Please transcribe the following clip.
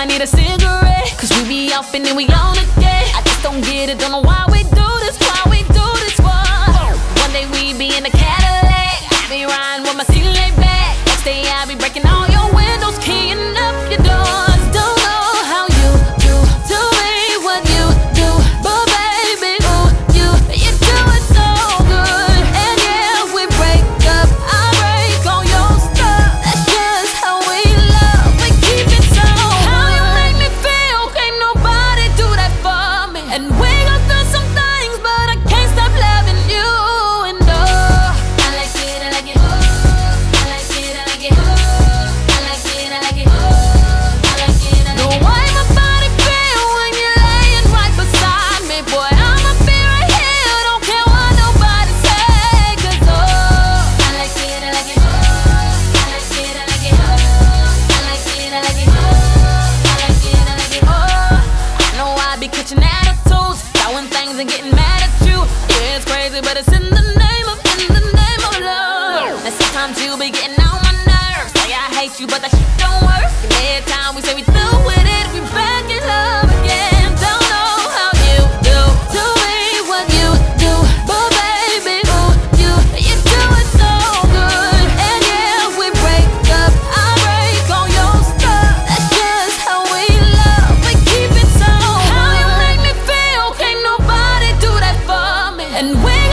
might need a cigarette, cause we be off and then we on again. I just don't get it, don't know why we do this, for. One day we be in a Cadillac, I be riding with my seat laid back. Next day I be breaking all your windows, keying up your doors. Don't know how you do to me what you do, but baby, ooh, you do it so good. And yeah, we break up, I break all your stuff. That's just how we love, we keep it so. How you make me feel, can't nobody do that for me. And we gon' do some things, but I can't stop loving you. And oh, I like it, I like it. I like it, I like it. I like it, I like it. I like it, I like it. The way my body feel when you're laying right beside me, boy, I'ma be right here, don't care what nobody say. Cause oh, I like it, I like it. I like it, I like it. I like it, I like it. I like it, I like it. I know I be catching attitudes, throwing things and getting mad at you. Yeah, it's crazy, but it's in the name of love. And sometimes you be getting on my nerves. Say I hate you, but that shit don't work. And every time we say we through with it, we back in love again. Don't know how you do to me what you do, but baby, ooh, you do it so good. And yeah, we break up, I break all your stuff. That's just how we love, we keep it so. How you make me feel, can't nobody do that for me. And we